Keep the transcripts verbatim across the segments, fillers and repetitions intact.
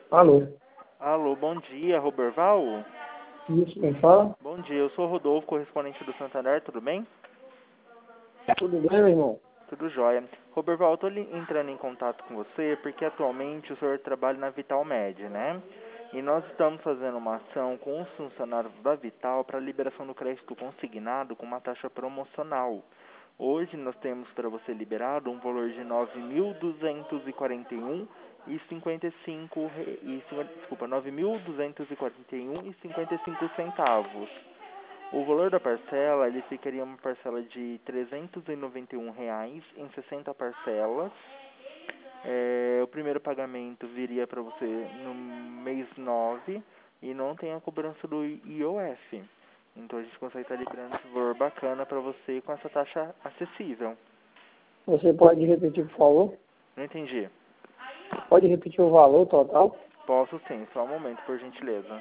Alô, Alô, bom dia, Roberval? isso quem fala? Bom dia, eu sou o Rodolfo, correspondente do Santander, tudo bem? Tudo bem, meu irmão? Tudo jóia. Roberval, eu tô li- entrando em contato com você porque atualmente o senhor trabalha na Vital Med, né? E nós estamos fazendo uma ação com os funcionários da Vital para liberação do crédito consignado com uma taxa promocional. Hoje nós temos para você liberado um valor de nove mil duzentos e quarenta e um e cinquenta e cinco re- e cinquenta desculpa, nove mil duzentos e quarenta e um e cinquenta e cinco centavos. O valor da parcela, ele ficaria uma parcela de trezentos e noventa e um reais em sessenta parcelas. É, o primeiro pagamento viria para você no mês nove e não tem a cobrança do I O F. Então a gente consegue estar liberando esse valor bacana para você com essa taxa acessível. Você pode repetir, por favor? Não entendi. Pode repetir o valor total? Posso sim, só um momento, por gentileza.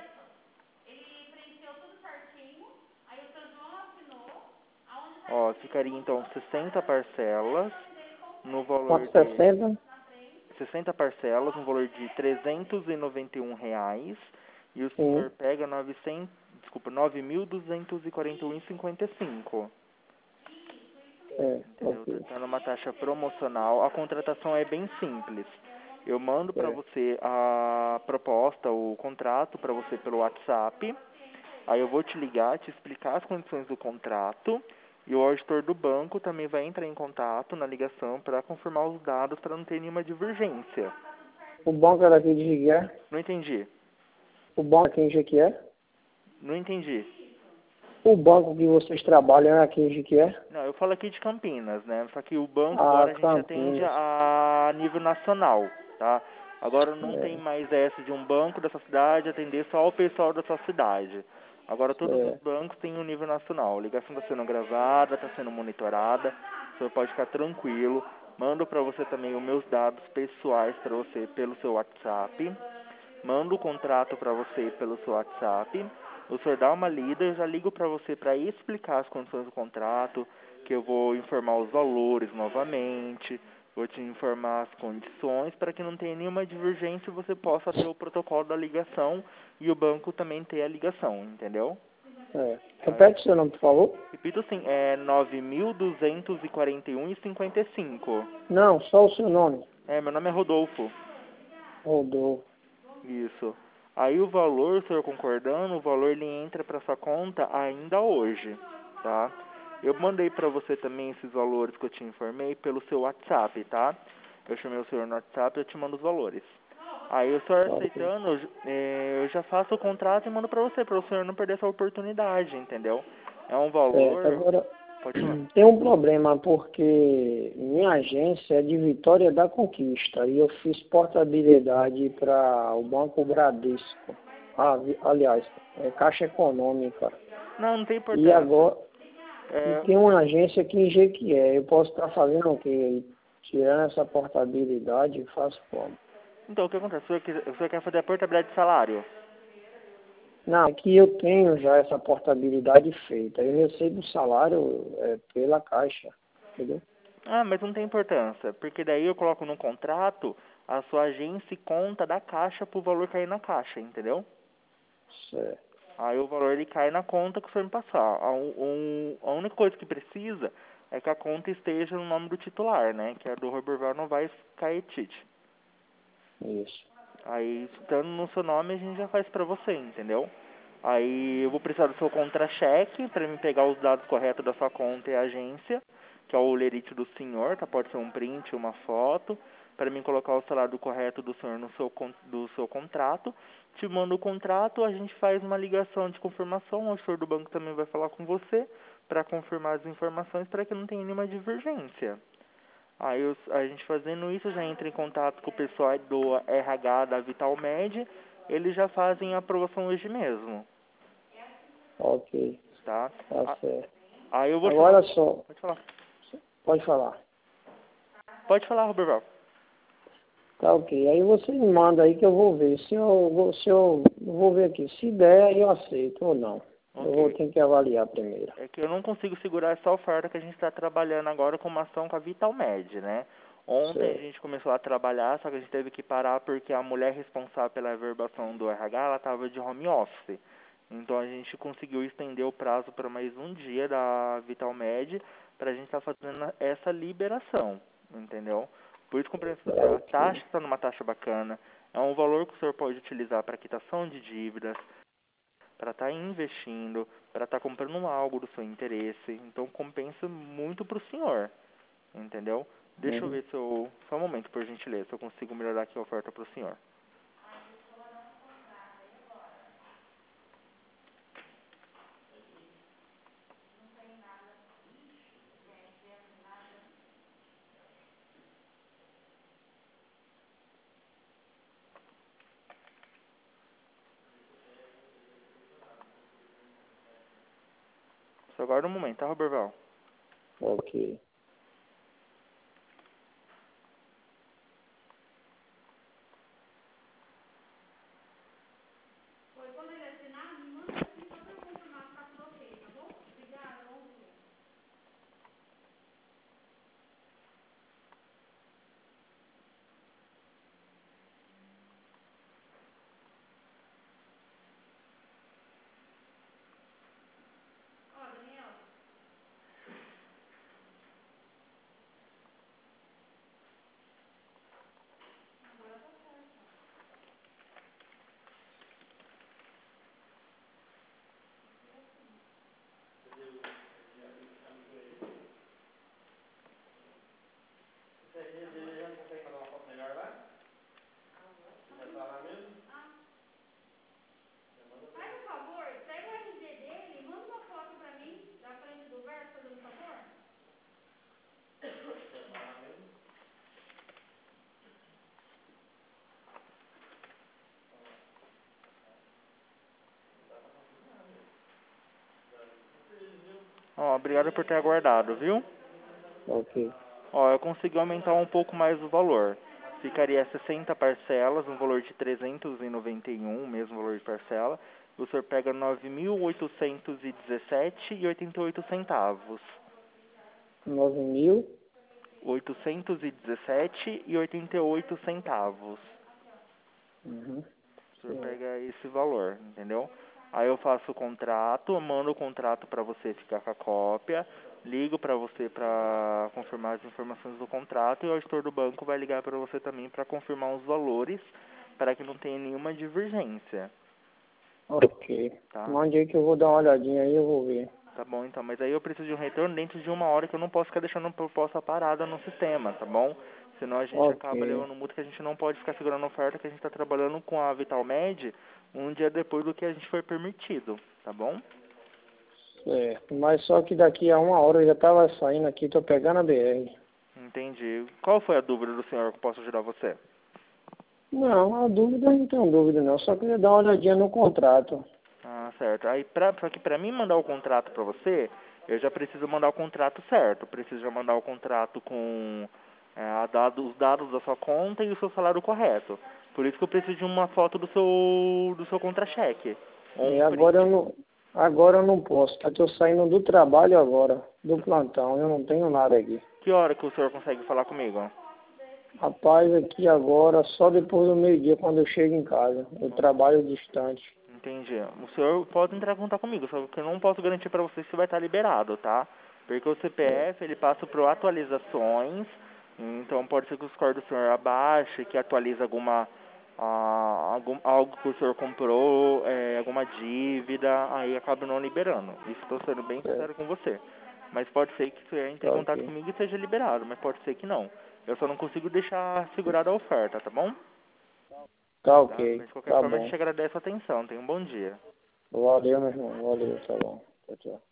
Ó, ficaria então sessenta parcelas no valor Quanto de sessenta? sessenta parcelas, no valor de trezentos e noventa e um reais, e o senhor Sim, pega novecentos, desculpa, nove mil duzentos e quarenta e um e cinquenta e cinco. é, Entendeu? ok. Tá numa taxa promocional. A contratação é bem simples. Eu mando para É. você a proposta, o contrato para você pelo WhatsApp. Aí eu vou te ligar, te explicar as condições do contrato. E o auditor do banco também vai entrar em contato na ligação para confirmar os dados para não ter nenhuma divergência. O banco é daqui de Jequié? Não entendi. O banco aqui em Jequié? Não entendi. O banco que vocês trabalham é aqui em Jequié? Não, eu falo aqui de Campinas, né? Só que o banco Ah, agora a gente atende Campinas. a nível nacional, tá? Agora não tem É, mais essa de um banco dessa cidade atender só o pessoal da sua cidade. Agora todos os é. bancos têm um nível nacional. A ligação está sendo gravada, está sendo monitorada. O senhor pode ficar tranquilo. Mando para você também os meus dados pessoais para você pelo seu WhatsApp. Mando o contrato para você pelo seu WhatsApp. O senhor dá uma lida, eu já ligo para você para explicar as condições do contrato, que eu vou informar os valores novamente, vou te informar as condições para que não tenha nenhuma divergência e você possa ter o protocolo da ligação e o banco também ter a ligação, entendeu? É. Aí, Repete seu nome, por favor? repito assim, é nove mil duzentos e quarenta e um e cinquenta e cinco. Não, só o seu nome. É, meu nome é Rodolfo. Rodolfo. Isso. Aí o valor, o senhor concordando, o valor ele entra para sua conta ainda hoje, tá? Eu mandei para você também esses valores que eu te informei pelo seu WhatsApp, tá? Eu chamei o senhor no WhatsApp e eu te mando os valores. Aí o senhor Ok. aceitando, eu, j- eh, eu já faço o contrato e mando para você, para o senhor não perder essa oportunidade, entendeu? É um Certo. valor... Agora, Pode falar. tem um problema porque minha agência é de Vitória da Conquista e eu fiz portabilidade para o Banco Bradesco. Ah, vi- aliás, é Caixa Econômica. Não, não tem E importância. agora, e É, tem uma agência aqui em Jequié. Eu posso estar fazendo o quê? Tirando essa portabilidade, faço como? então, o que acontece? O senhor, quer, o senhor quer fazer a portabilidade de salário? Não, aqui eu tenho já essa portabilidade feita. Eu recebo o salário é, pela Caixa, entendeu? Ah, mas não tem importância, porque daí eu coloco no contrato a sua agência e conta da caixa pro valor cair na caixa, entendeu? Certo. Aí o valor ele cai na conta que o senhor me passar. A, um, um- a única coisa que precisa é que a conta esteja no nome do titular, né? Que a do Roberval não vai cair Tite. Isso. Aí, estando no seu nome, a gente já faz pra você, entendeu? Aí eu vou precisar do seu contra-cheque para me pegar os dados corretos da sua conta e agência, que é o lerite do senhor, tá? Pode ser um print, uma foto, para mim colocar o salário correto do senhor no seu, con- do seu contrato. Te mando o contrato, a gente faz uma ligação de confirmação, o senhor do banco também vai falar com você para confirmar as informações para que não tenha nenhuma divergência. Aí eu- a gente fazendo isso já entra em contato com o pessoal do R H da Vital Med, eles já fazem a aprovação hoje mesmo, Ok. tá? Tá A- certo. Aí eu vou chamar... Agora só, Pode falar. pode falar. Pode falar, Roberval. Tá ok. Aí você me manda aí que eu vou ver. Se eu vou, se eu, eu vou ver aqui. Se der, eu aceito ou não. Eu vou Ok. ter que avaliar primeiro. É que eu não consigo segurar essa oferta que a gente está trabalhando agora com uma ação com a Vital Med, né? Ontem a Certo. gente começou a trabalhar, só que a gente teve que parar porque a mulher responsável pela verbação do R H, ela estava de home office. Então a gente conseguiu estender o prazo para mais um dia da VitalMed para a gente estar fazendo essa liberação, entendeu? Por isso que o preço do Tá senhor, a ok. taxa está numa taxa bacana, é um valor que o senhor pode utilizar para quitação de dívidas, para estar investindo, para estar comprando algo do seu interesse. Então compensa muito para o senhor, entendeu? Deixa eu Uhum. ver se eu... Só um momento, por gentileza, se eu consigo melhorar aqui a oferta para o senhor. Só aguarda um momento, tá, Roberval? Ok. Ó, obrigado por ter aguardado, viu? Ok. Ó, eu consegui aumentar um pouco mais o valor. Ficaria sessenta parcelas, um valor de trezentos e noventa e um, o mesmo valor de parcela. O senhor pega nove mil oitocentos e dezessete e oitenta e oito centavos. Nove mil. oitocentos e dezessete e oitenta e oito centavos. Uhum. O senhor Certo. pega esse valor, entendeu? Aí eu faço o contrato, eu mando o contrato para você ficar com a cópia, ligo para você para confirmar as informações do contrato e o auditor do banco vai ligar para você também para confirmar os valores, para que não tenha nenhuma divergência, Ok. tá? Mande aí que eu vou dar uma olhadinha aí, eu vou ver. Tá bom, então, mas aí eu preciso de um retorno dentro de uma hora que eu não posso ficar deixando a proposta parada no sistema, tá bom? Senão a gente Ok. acaba levando multa que a gente não pode ficar segurando a oferta que a gente está trabalhando com a VitalMed um dia depois do que a gente foi permitido, tá bom? Certo. Mas só que daqui a uma hora eu já tava saindo aqui, tô pegando a B R. Entendi. Qual foi a dúvida do senhor que eu posso ajudar você? Não, a dúvida não tenho dúvida não. Só queria dar uma olhadinha no contrato. Ah, certo. Aí, pra, só que para mim mandar o contrato para você, eu já preciso mandar o contrato certo. Preciso já mandar o contrato com é, a dado, os dados da sua conta e o seu salário correto. Por isso que eu preciso de uma foto do seu, do seu contra-cheque. Ou E um agora eu print. não, agora eu não posso. Eu tô saindo do trabalho agora, do plantão. Eu não tenho nada aqui. Que hora que o senhor consegue falar comigo? Rapaz, aqui agora, só depois do meio-dia, quando eu chego em casa. Eu trabalho distante. Entendi. O senhor pode entrar em contato comigo, só que eu não posso garantir para você se vai estar liberado, tá? Porque o É, C P F, ele passa por atualizações, então pode ser que o score do senhor abaixe, que atualiza alguma, ah, algum, algo que o senhor comprou, é, alguma dívida, aí acaba não liberando. Isso estou sendo bem é, sincero com você. Mas pode ser que o senhor entre em tá contato ok. comigo e seja liberado, mas pode ser que não. Eu só não consigo deixar segurada a oferta, tá bom? Tá Tá? ok. Mas de qualquer Tá forma a bom. gente agradece a atenção. Tenha um bom dia. Valeu, meu irmão. Valeu, tá bom. Tchau, tchau.